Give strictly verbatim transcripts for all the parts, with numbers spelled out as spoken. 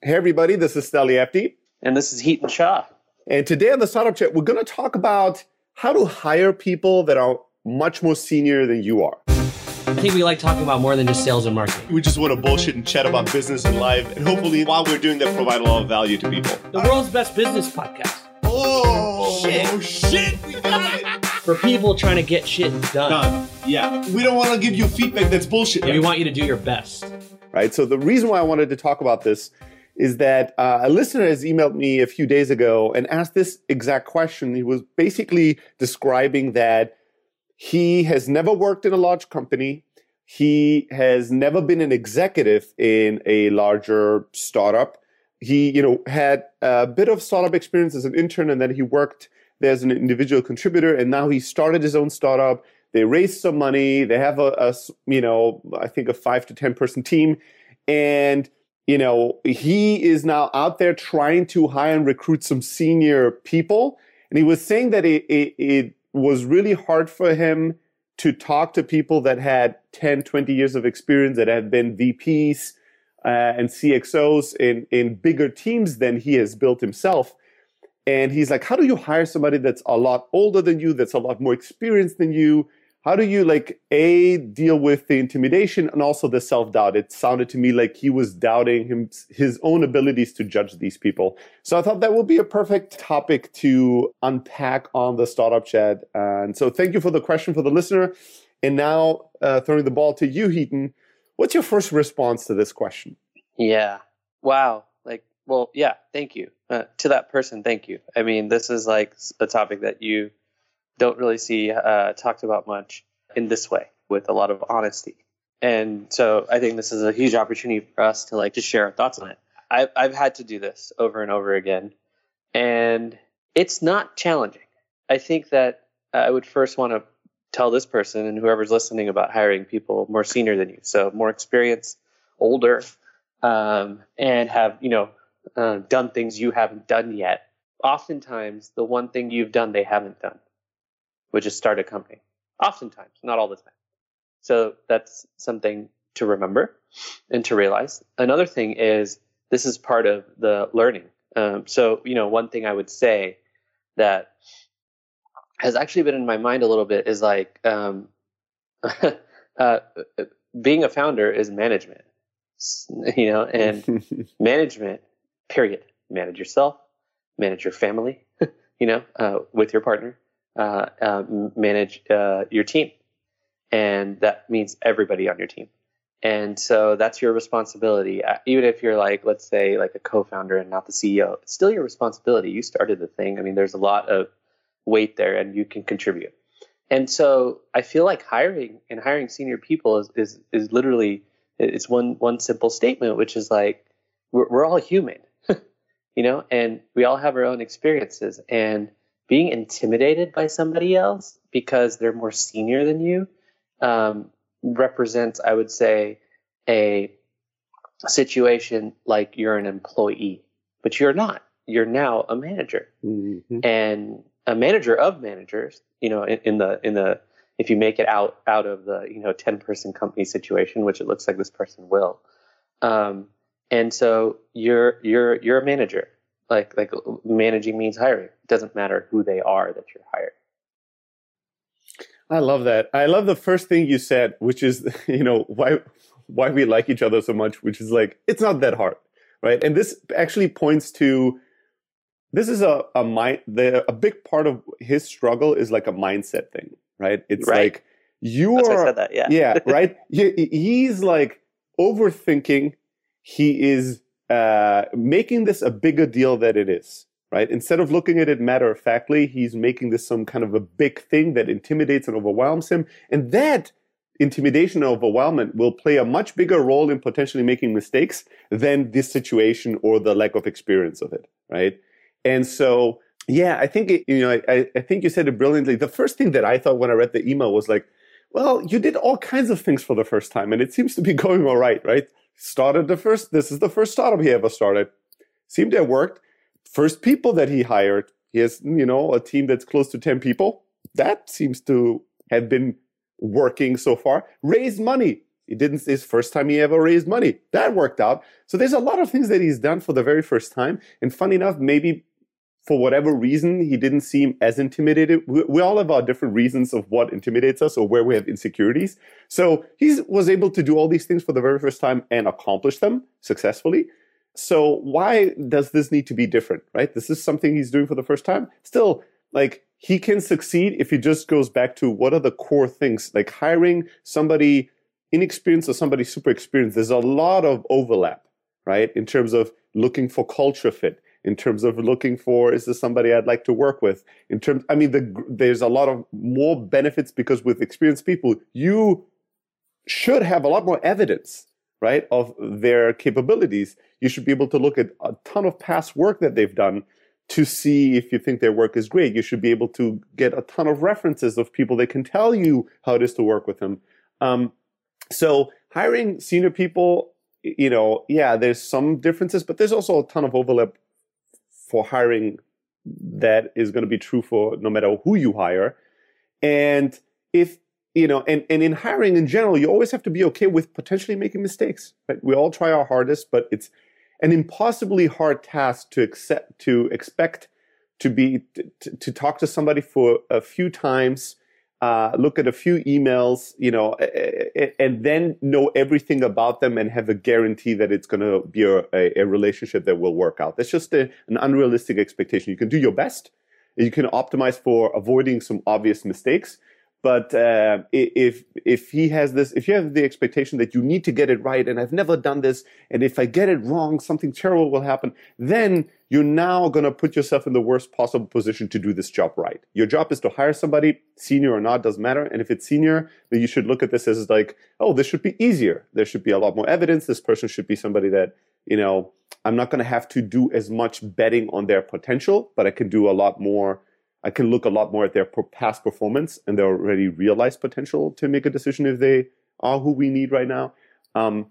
Hey, everybody, this is Steli Efti. And this is Hiten Shah. And today on the Startup Chat, we're going to talk about how to hire people that are much more senior than you are. I think we like talking about more than just sales and marketing. We just want to bullshit and chat about business and life. And hopefully, while we're doing that, provide a lot of value to people. The world's best business podcast. Oh, shit. Oh, shit. We got it. For people trying to get shit done. Done. Yeah. We don't want to give you feedback that's bullshit. We want you to do your best. Right. So the reason why I wanted to talk about this is that uh, a listener has emailed me a few days ago and asked this exact question. He was basically describing that he has never worked in a large company. He has never been an executive in a larger startup. He, you know, had a bit of startup experience as an intern, and then he worked there as an individual contributor, and now he started his own startup. They raised some money. They have a, a you know, I think a five to ten person team, and you know, he is now out there trying to hire and recruit some senior people. And he was saying that it, it, it was really hard for him to talk to people that had ten, twenty years of experience, that had been V Ps uh, and C X Os in, in bigger teams than he has built himself. And he's like, how do you hire somebody that's a lot older than you, that's a lot more experienced than you? How do you, like, A, deal with the intimidation and also the self-doubt? It sounded to me like he was doubting him, his own abilities to judge these people. So I thought that would be a perfect topic to unpack on the Startup Chat. And so thank you for the question for the listener. And now uh, throwing the ball to you, Hiten. What's your first response to this question? Yeah. Wow. Like, well, yeah, thank you. Uh, to that person, thank you. I mean, this is like a topic that you don't really see uh, talked about much in this way, with a lot of honesty. And so I think this is a huge opportunity for us to like just share our thoughts on it. I've, I've had to do this over and over again, and it's not challenging. I think that I would first want to tell this person and whoever's listening about hiring people more senior than you, so more experienced, older, um, and have, you know, uh, done things you haven't done yet. Oftentimes, the one thing you've done they haven't done, which is start a company. Oftentimes, not all the time. So that's something to remember and to realize. Another thing is this is part of the learning. Um, so, you know, one thing I would say that has actually been in my mind a little bit is like um, uh, being a founder is management, you know, and management, period. Manage yourself, manage your family, you know, uh, with your partner. Uh, uh, manage uh, your team. And that means everybody on your team. And so that's your responsibility. Uh, even if you're like, let's say like a co-founder and not the C E O, it's still your responsibility. You started the thing. I mean, there's a lot of weight there and you can contribute. And so I feel like hiring and hiring senior people is, is, is literally, it's one, one simple statement, which is like, we're, we're all human, you know, and we all have our own experiences. And being intimidated by somebody else because they're more senior than you um, represents, I would say, a situation like you're an employee, but you're not. You're now a manager, mm-hmm. and a manager of managers. You know, in, in the in the if you make it out out of the you know ten person company situation, which it looks like this person will, um, and so you're you're you're a manager. Like like managing means hiring. It doesn't matter who they are that you're hiring. I love that. I love the first thing you said, which is, you know, why why we like each other so much, which is like, it's not that hard, right? And this actually points to, this is a, a mind, the, a big part of his struggle is like a mindset thing, right? It's right. like, you That's are, why I said that, yeah. yeah, right? He, he's like overthinking. He is uh, making this a bigger deal than it is, right? Instead of looking at it matter-of-factly, he's making this some kind of a big thing that intimidates and overwhelms him. And that intimidation and overwhelmment will play a much bigger role in potentially making mistakes than this situation or the lack of experience of it, right? And so, yeah, I think, it, you know, I, I think you said it brilliantly. The first thing that I thought when I read the email was like, well, you did all kinds of things for the first time, and it seems to be going all right, right? Started the first, this is the first startup he ever started. Seemed to have worked. First people that he hired, he has, you know, a team that's close to ten people. That seems to have been working so far. Raised money. He didn't, his first time he ever raised money. That worked out. So there's a lot of things that he's done for the very first time. And funny enough, maybe for whatever reason, he didn't seem as intimidated. We, we all have our different reasons of what intimidates us or where we have insecurities. So he was able to do all these things for the very first time and accomplish them successfully. So why does this need to be different, right? This is something he's doing for the first time. Still, like, he can succeed if he just goes back to what are the core things, like hiring somebody inexperienced or somebody super experienced. There's a lot of overlap, right? In terms of looking for culture fit, in terms of looking for, is this somebody I'd like to work with? In terms, I mean, the, there's a lot of more benefits because with experienced people, you should have a lot more evidence, right, of their capabilities. You should be able to look at a ton of past work that they've done to see if you think their work is great. You should be able to get a ton of references of people that can tell you how it is to work with them. Um, so hiring senior people, you know, yeah, there's some differences, but there's also a ton of overlap for hiring that is going to be true for no matter who you hire. And if, you know, and, and in hiring in general, you always have to be okay with potentially making mistakes, right? We all try our hardest, but it's an impossibly hard task to accept, to expect to be, to, to talk to somebody for a few times, uh, look at a few emails, you know, and then know everything about them and have a guarantee that it's going to be a, a relationship that will work out. That's just a, an unrealistic expectation. You can do your best. You can optimize for avoiding some obvious mistakes. But uh, if if he has this, if you have the expectation that you need to get it right, and I've never done this, and if I get it wrong, something terrible will happen, then you're now going to put yourself in the worst possible position to do this job right. Your job is to hire somebody, senior or not, doesn't matter. And if it's senior, then you should look at this as like, oh, this should be easier. There should be a lot more evidence. This person should be somebody that, you know, I'm not going to have to do as much betting on their potential, but I can do a lot more. I can look a lot more at their past performance and their already realized potential to make a decision if they are who we need right now. Um,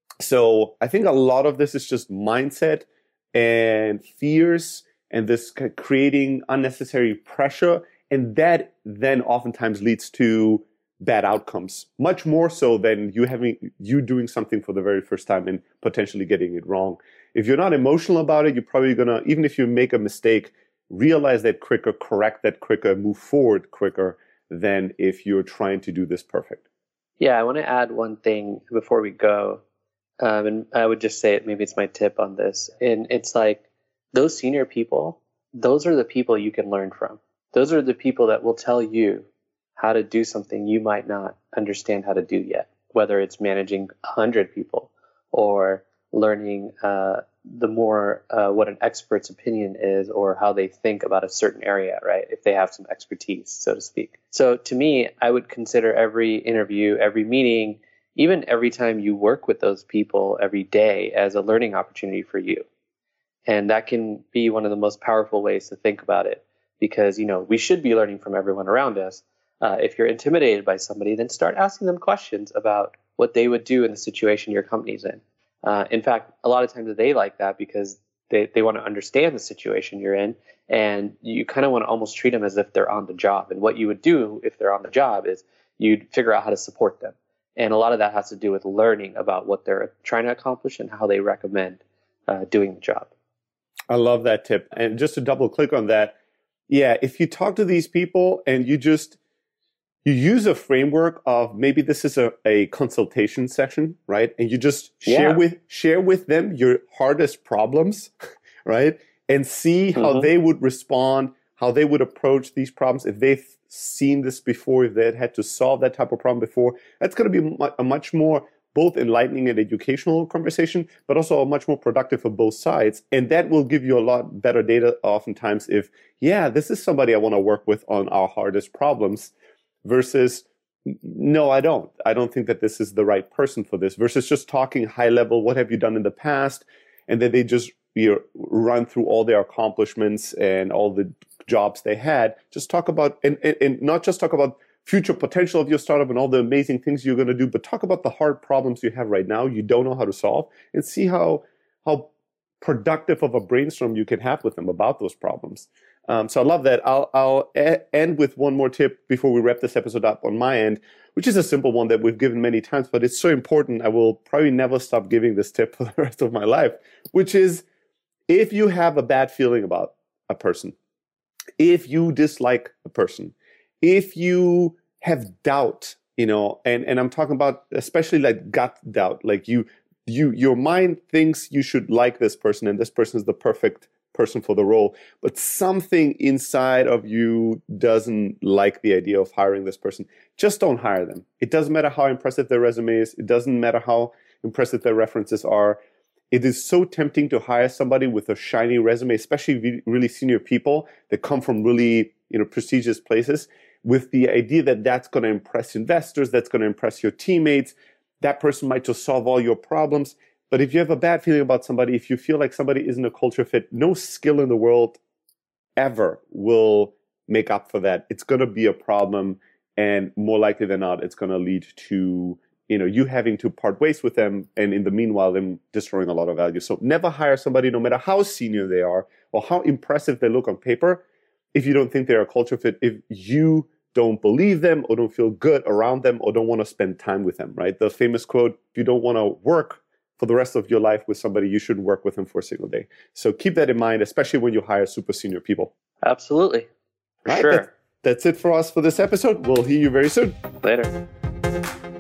so I think a lot of this is just mindset and fears and this creating unnecessary pressure. And that then oftentimes leads to bad outcomes, much more so than you having you doing something for the very first time and potentially getting it wrong. If you're not emotional about it, you're probably going to, even if you make a mistake, realize that quicker, correct that quicker, move forward quicker than if you're trying to do this perfect. Yeah, I want to add one thing before we go. Um, and I would just say it, maybe it's my tip on this. And it's like those senior people, those are the people you can learn from. Those are the people that will tell you how to do something you might not understand how to do yet, whether it's managing a hundred people or learning uh, the more uh, what an expert's opinion is or how they think about a certain area, right? If they have some expertise, so to speak. So to me, I would consider every interview, every meeting, even every time you work with those people every day as a learning opportunity for you. And that can be one of the most powerful ways to think about it because, you know, we should be learning from everyone around us. Uh, if you're intimidated by somebody, then start asking them questions about what they would do in the situation your company's in. Uh, in fact, a lot of times they like that because they, they want to understand the situation you're in, and you kind of want to almost treat them as if they're on the job. And what you would do if they're on the job is you'd figure out how to support them. And a lot of that has to do with learning about what they're trying to accomplish and how they recommend uh, doing the job. I love that tip. And just to double click on that, yeah, if you talk to these people and you just you use a framework of maybe this is a, a consultation session, right? And you just share Yeah. with share with them your hardest problems, right? And see how Mhm. they would respond, how they would approach these problems if they've seen this before, if they had had to solve that type of problem before. That's going to be mu- a much more both enlightening and educational conversation, but also a much more productive for both sides. And that will give you a lot better data oftentimes if, yeah, this is somebody I want to work with on our hardest problems. Versus, no, I don't. I don't think that this is the right person for this. Versus just talking high level, what have you done in the past? And then they just you know, run through all their accomplishments and all the jobs they had. Just talk about, and, and, and not just talk about future potential of your startup and all the amazing things you're going to do, but talk about the hard problems you have right now you don't know how to solve, and see how how productive of a brainstorm you can have with them about those problems. Um, so I love that. I'll, I'll a- end with one more tip before we wrap this episode up on my end, which is a simple one that we've given many times, but it's so important. I will probably never stop giving this tip for the rest of my life, which is if you have a bad feeling about a person, if you dislike a person, if you have doubt, you know, and, and I'm talking about especially like gut doubt, like you, you, your mind thinks you should like this person and this person is the perfect person for the role, but something inside of you doesn't like the idea of hiring this person, just don't hire them. It doesn't matter how impressive their resume is. It doesn't matter how impressive their references are. It is so tempting to hire somebody with a shiny resume, especially really senior people that come from really, you know, prestigious places, with the idea that that's going to impress investors, that's going to impress your teammates. That person might just solve all your problems. But if you have a bad feeling about somebody, if you feel like somebody isn't a culture fit, no skill in the world ever will make up for that. It's going to be a problem, and more likely than not, it's going to lead to, you know, you having to part ways with them, and in the meanwhile, them destroying a lot of value. So never hire somebody, no matter how senior they are or how impressive they look on paper, if you don't think they're a culture fit, if you don't believe them or don't feel good around them or don't want to spend time with them, right? The famous quote, if you don't want to work for the rest of your life with somebody, you shouldn't work with them for a single day. So keep that in mind, especially when you hire super senior people. Absolutely. For right? sure. That's, that's it for us for this episode. We'll hear you very soon. Later.